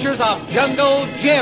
adventures of Jungle Jim.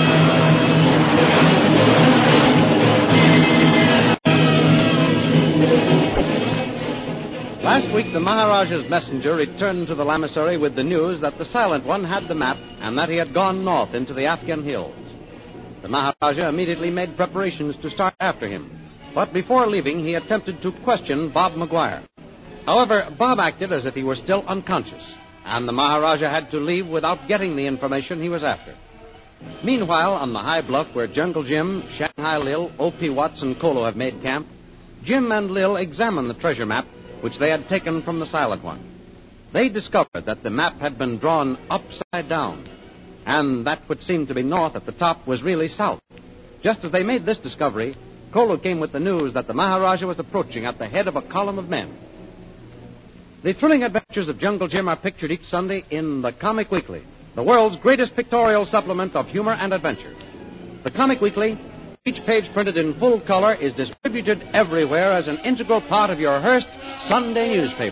Last week, the Maharaja's messenger returned to the Lamasery with the news that the Silent One had the map and that he had gone north into the Afghan hills. The Maharaja immediately made preparations to start after him. But before leaving, he attempted to question Bob McGuire. However, Bob acted as if he were still unconscious, and the Maharaja had to leave without getting the information he was after. Meanwhile, on the high bluff where Jungle Jim, Shanghai Lil, O.P. Watts, and Kolo have made camp, Jim and Lil examine the treasure map which they had taken from the Silent One. They discovered that the map had been drawn upside down, and that which seemed to be north at the top was really south. Just as they made this discovery, Kolo came with the news that the Maharaja was approaching at the head of a column of men. The thrilling adventures of Jungle Jim are pictured each Sunday in The Comic Weekly, the world's greatest pictorial supplement of humor and adventure. The Comic Weekly, each page printed in full color, is distributed everywhere as an integral part of your Hearst Sunday newspaper.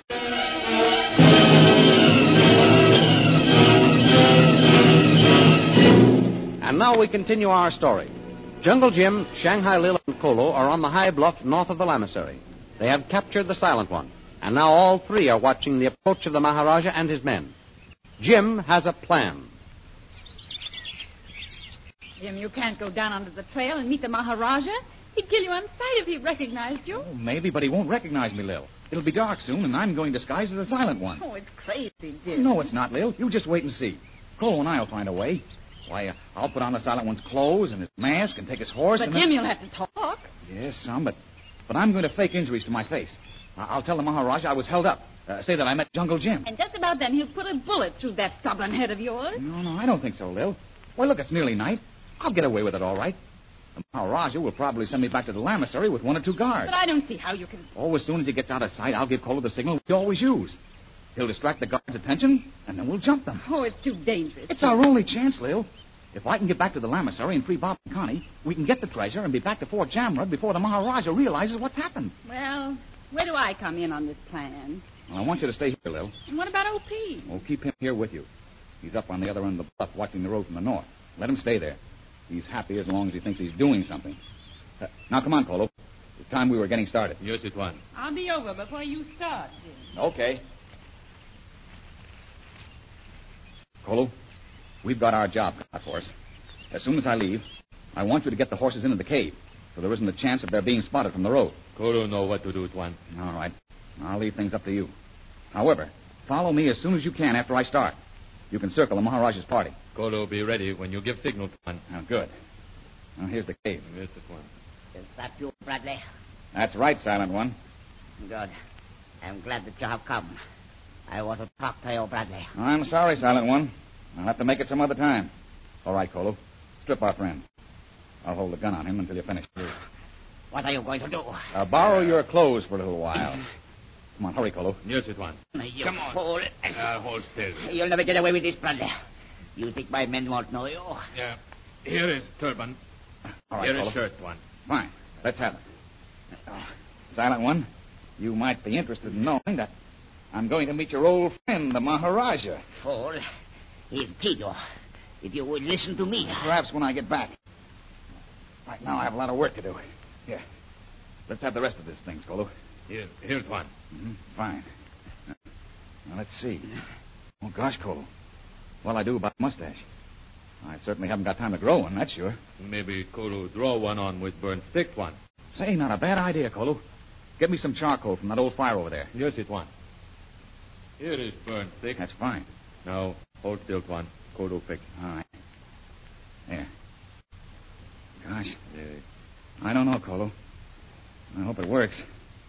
And now we continue our story. Jungle Jim, Shanghai Lil, and Kolo are on the high bluff north of the Lamasery. They have captured the Silent One, and now all three are watching the approach of the Maharaja and his men. Jim has a plan. Jim, you can't go down onto the trail and meet the Maharaja. He'd kill you on sight if he recognized you. Oh, maybe, but he won't recognize me, Lil. It'll be dark soon, and I'm going disguised as the Silent One. Oh, it's crazy, Jim. No, it's not, Lil. You just wait and see. Kolo and I'll find a way. Why, I'll put on the Silent One's clothes and his mask and take his horse. But, and Jim, you'll have to talk. Yes, some, but I'm going to fake injuries to my face. I'll tell the Maharaja I was held up. Say that I met Jungle Jim. And just about then, he'll put a bullet through that stubborn head of yours. No, I don't think so, Lil. Why, look, it's nearly night. I'll get away with it all right. The Maharaja will probably send me back to the Lamasery with one or two guards. But I don't see how you can... Oh, as soon as he gets out of sight, I'll give Kolo the signal we always use. He'll distract the guards' attention, and then we'll jump them. Oh, it's too dangerous. It's our only chance, Lil. If I can get back to the Lamasery and free Bob and Connie, we can get the treasure and be back to Fort Jamrud before the Maharaja realizes what's happened. Well, where do I come in on this plan? Well, I want you to stay here, Lil. And what about O.P.? Well, keep him here with you. He's up on the other end of the bluff watching the road from the north. Let him stay there. He's happy as long as he thinks he's doing something. Now, come on, Kolo. It's time we were getting started. Yes, it was. I'll be over before you start, Jim. Okay. Kolo, we've got our job cut for us. As soon as I leave, I want you to get the horses into the cave, so there isn't a chance of their being spotted from the road. Kolo know what to do, Tuan. All right. I'll leave things up to you. However, follow me as soon as you can after I start. You can circle the Maharaja's party. Kolo be ready when you give signal, Tuan. Now, good. Now, here's the cave. Yes, Tuan. Is that you, Bradley? That's right, Silent One. Good. I'm glad that you have come. I want to talk to you, Bradley. I'm sorry, Silent One. I'll have to make it some other time. All right, Kolo. Strip our friend. I'll hold the gun on him until you finish. What are you going to do? Borrow your clothes for a little while. Come on, hurry, Kolo. Yes, Tuan. You Come on. fool. Hold still. You'll never get away with this, Bradley. You think my men won't know you? Yeah. Here is turban. All right, Here Kolo. is shirt, Tuan. Fine. Let's have it. Silent One, you might be interested in knowing that I'm going to meet your old friend, the Maharaja. Fool. He's Tito. If you would listen to me. Perhaps when I get back. Right now, I have a lot of work to do. Here. Let's have the rest of this thing, Kolo. Here, Tuan. Mm-hmm. Fine. Now, let's see. Oh, gosh, Kolo. What'll I do about the mustache? I certainly haven't got time to grow one, that's sure. Maybe Kolo draw one on with burnt stick, Tuan. Say, not a bad idea, Kolo. Get me some charcoal from that old fire over there. Yes, Tuan. Here is burnt stick. That's fine. Now, hold still, Tuan. Kolo pick. All right. There. Gosh. I don't know, Kolo. I hope it works.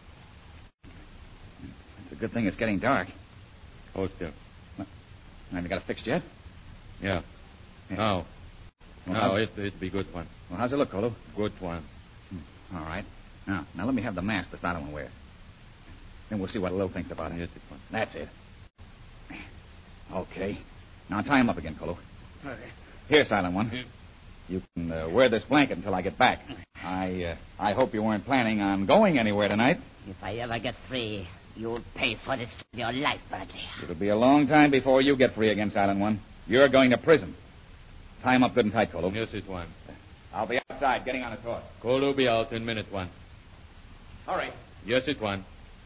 It's a good thing it's getting dark. Hold still. Have you got it fixed yet? Yeah. Yeah. Now. Well, Now, it be good, Tuan. Well, how's it look, Kolo? Good, Tuan. All right. Now let me have the mask the Silent One wears. Then we'll see what Lil thinks about it. Yes, Tuan. That's it. Okay. Now tie him up again, Kolo. Here, Silent One. Here. You can wear this blanket until I get back. I hope you weren't planning on going anywhere tonight. If I ever get free, you'll pay for this with your life, Bradley. It'll be a long time before you get free again, Silent One. You're going to prison. Tie him up good and tight, Kolo. Yes, it one. I'll be outside, getting on the torch. Kolo be out in minute one. Hurry. Yes, it one.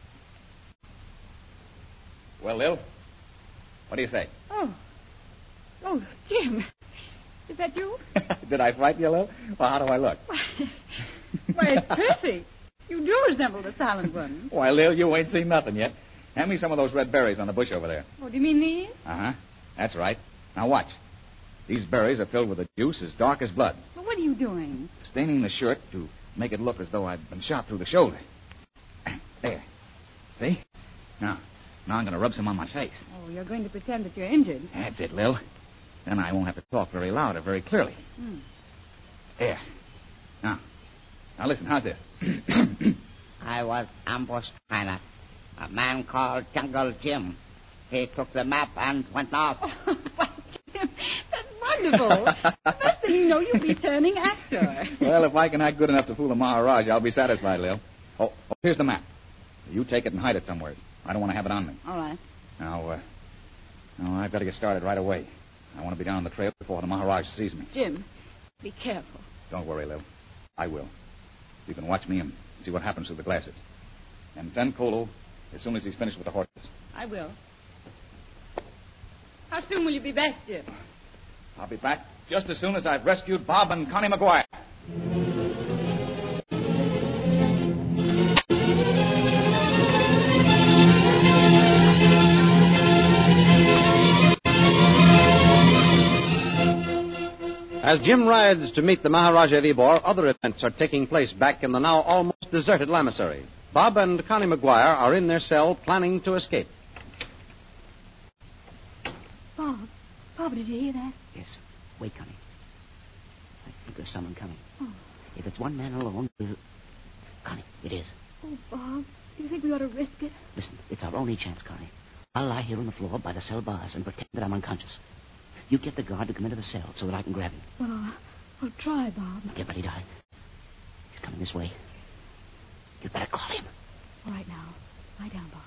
Well, Lil, what do you say? Oh, Jim. Is that you? Did I frighten you, Lil? Well, how do I look? Why, it's perfect. You do resemble the silent one. Why, Lil, you ain't seen nothing yet. Hand me some of those red berries on the bush over there. Oh, do you mean these? Uh-huh. That's right. Now watch. These berries are filled with a juice as dark as blood. Well, what are you doing? Staining the shirt to make it look as though I'd been shot through the shoulder. There. See? Now I'm going to rub some on my face. Oh, you're going to pretend that you're injured. That's it, Lil. Then I won't have to talk very loud or very clearly. There. Now listen, how's this? I was ambushed, Highness. A man called Jungle Jim. He took the map and went north. Oh, why, Jim, that's wonderful. The first thing you know, you'll be turning actor. Well, if I can act good enough to fool the Maharaj, I'll be satisfied, Lil. Oh, here's the map. You take it and hide it somewhere. I don't want to have it on me. All right. Now, I've got to get started right away. I want to be down on the trail before the Maharaj sees me. Jim, be careful. Don't worry, Lil. I will. You can watch me and see what happens through the glasses. And send Kolo as soon as he's finished with the horses. I will. How soon will you be back, Jim? I'll be back just as soon as I've rescued Bob and Connie McGuire. As Jim rides to meet the Maharaja Vibor, other events are taking place back in the now almost deserted lamasery. Bob and Connie McGuire are in their cell planning to escape. Bob, did you hear that? Yes. Wait, Connie. I think there's someone coming. Oh. If it's one man alone, we'll... Connie, it is. Oh, Bob, do you think we ought to risk it? Listen, it's our only chance, Connie. I'll lie here on the floor by the cell bars and pretend that I'm unconscious. You get the guard to come into the cell so that I can grab him. Well, I'll try, Bob. Get ready, darling. He's coming this way. You'd better call him. All right, now. Lie down, Bob.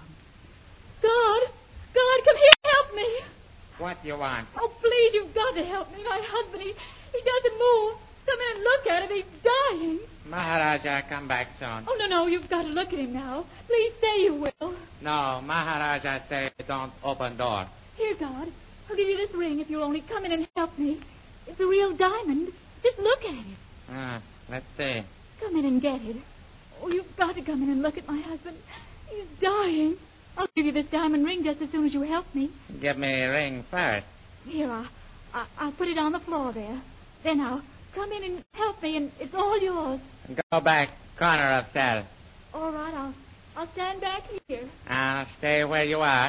God, come here, help me. What do you want? Oh, please, you've got to help me. My husband, he doesn't move. Come in and look at him. He's dying. Maharaja, come back soon. Oh, no, you've got to look at him now. Please say you will. No, Maharaja say don't open door. Here, God, I'll give you this ring if you'll only come in and help me. It's a real diamond. Just look at it. Let's see. Come in and get it. Oh, you've got to come in and look at my husband. He's dying. I'll give you this diamond ring just as soon as you help me. Give me a ring first. Here, I'll put it on the floor there. Then I'll come in and help me, and it's all yours. Go back, corner of cell. All right, I'll stand back here. Stay where you are.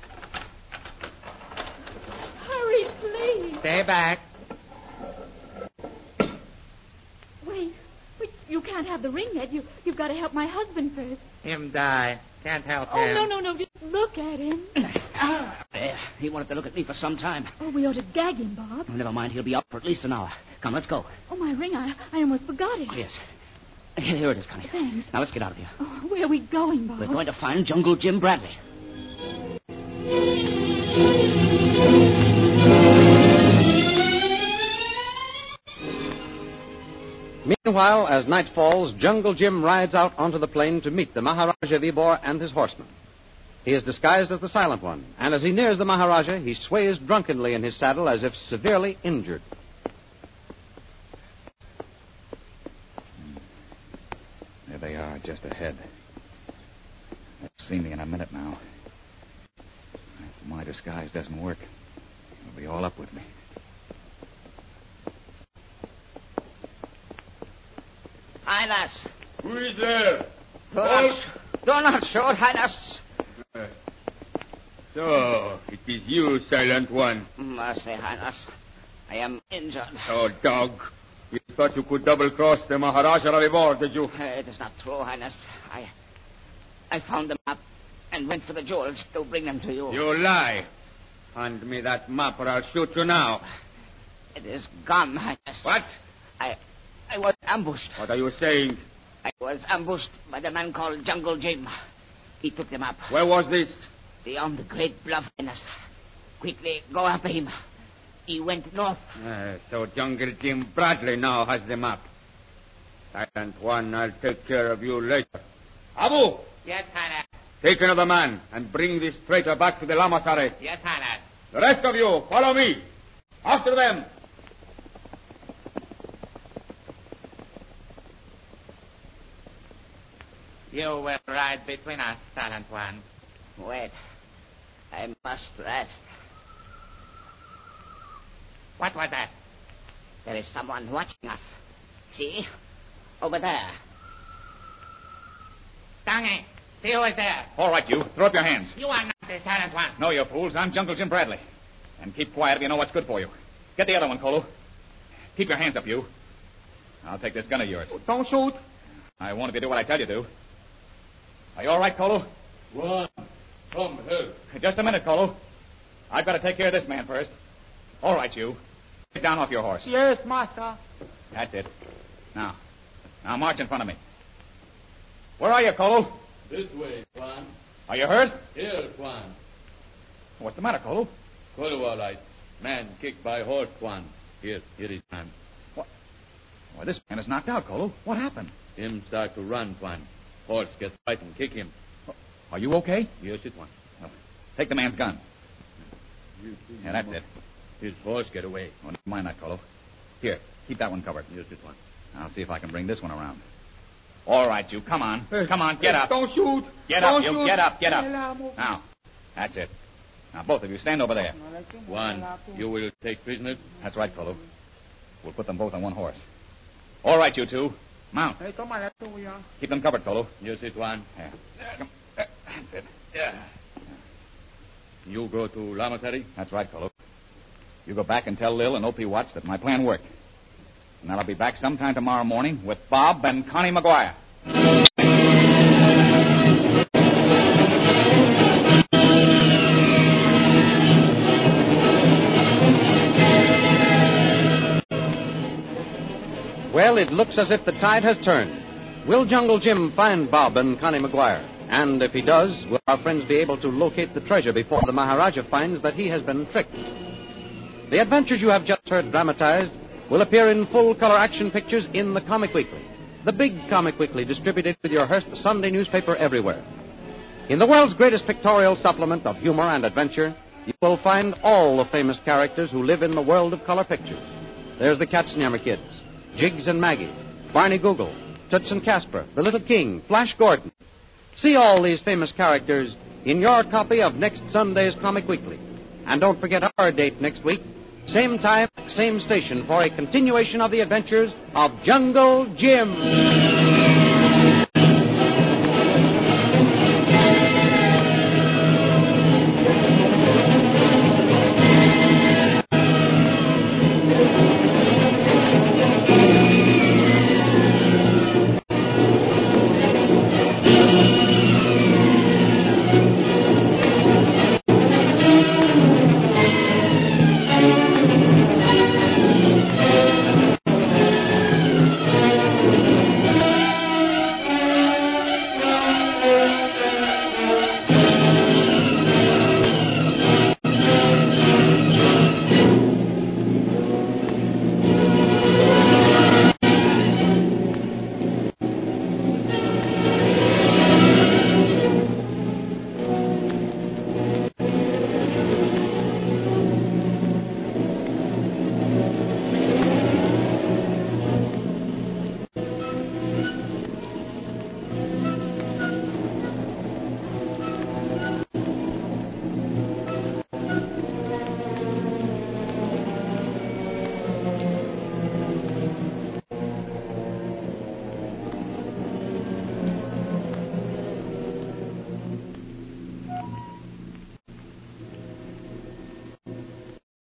Hurry, please. Stay back. Wait, you can't have the ring yet. You've got to help my husband first. Him die. Can't help Oh, him. no, just look at him. There. He wanted to look at me for some time. Oh, we ought to gag him, Bob. Oh, never mind. He'll be up for at least an hour. Come, let's go. Oh, my ring, I almost forgot it. Yes. Here it is, Connie. Thanks. Now let's get out of here. Oh, where are we going, Bob? We're going to find Jungle Jim Bradley. Meanwhile, as night falls, Jungle Jim rides out onto the plain to meet the Maharaja Vibor and his horsemen. He is disguised as the Silent One, and as he nears the Maharaja, he sways drunkenly in his saddle as if severely injured. There they are, just ahead. They'll see me in a minute now. If my disguise doesn't work, they'll be all up with me. Highness. Who is there? Do not shoot, Highness. So, it is you, Silent One. Mercy, Highness. I am injured. Oh, dog. You thought you could double-cross the Maharaja Vibor, did you? It is not true, Highness. I found the map and went for the jewels to bring them to you. You lie. Hand me that map or I'll shoot you now. It is gone, Highness. What? I was ambushed. What are you saying? I was ambushed by the man called Jungle Jim. He took them up. Where was this? Beyond the great bluff, Highness. Quickly, go after him. He went north. So Jungle Jim Bradley now has the map. Silent One, I'll take care of you later. Abu, Yes, Hana. take another man and bring this traitor back to the Lamasare. Yes, Hana. The rest of you, follow me. After them. You will ride between us, Silent One. Wait. I must rest. What was that? There is someone watching us. See? Over there. Stangy, see who is there. All right, you. Throw up your hands. You are not the Silent One. No, you fools. I'm Jungle Jim Bradley. And keep quiet if you know what's good for you. Get the other one, Kolo. Keep your hands up, you. I'll take this gun of yours. Don't shoot. I won't if you do what I tell you to. Are you all right, Kolo? One. Come, help. Just a minute, Kolo. I've got to take care of this man first. All right, you. Get down off your horse. Yes, master. That's it. Now march in front of me. Where are you, Kolo? This way, Kwan. Are you hurt? Here, Kwan. What's the matter, Kolo? Kolo, all right. Man kicked by horse, Kwan. Here is time. Why, this man is knocked out, Kolo. What happened? Him start to run, Kwan. Horse get frightened, kick him. Are you okay? Yes, it Kwan. No. Take the man's gun. Yeah, that's it. His horse get away. Oh, never mind that, Kolo. Here, keep that one covered. Yes, it Kwan. I'll see if I can bring this one around. All right, you. Come on. Come on, get up. Don't shoot. Get up, you. Get up, get up. Now, that's it. Now, both of you, stand over there. Kwan, you will take prisoners? That's right, Kolo. We'll put them both on one horse. All right, you two. Mount. Keep them covered, Kolo. Yes, it Kwan. Yeah. Come. That's it. Yeah. You go to Lamasari? That's right, Kolo. You go back and tell Lil and Opie Watts that my plan worked. And that I'll be back sometime tomorrow morning with Bob and Connie McGuire. Well, it looks as if the tide has turned. Will Jungle Jim find Bob and Connie McGuire? And if he does, will our friends be able to locate the treasure before the Maharaja finds that he has been tricked? The adventures you have just heard dramatized will appear in full-color action pictures in the Comic Weekly, the big Comic Weekly distributed with your Hearst Sunday newspaper everywhere. In the world's greatest pictorial supplement of humor and adventure, you will find all the famous characters who live in the world of color pictures. There's the Katzenjammer Kids, Jiggs and Maggie, Barney Google, Toots and Casper, the Little King, Flash Gordon. See all these famous characters in your copy of next Sunday's Comic Weekly. And don't forget our date next week, same time, same station, for a continuation of the adventures of Jungle Jim.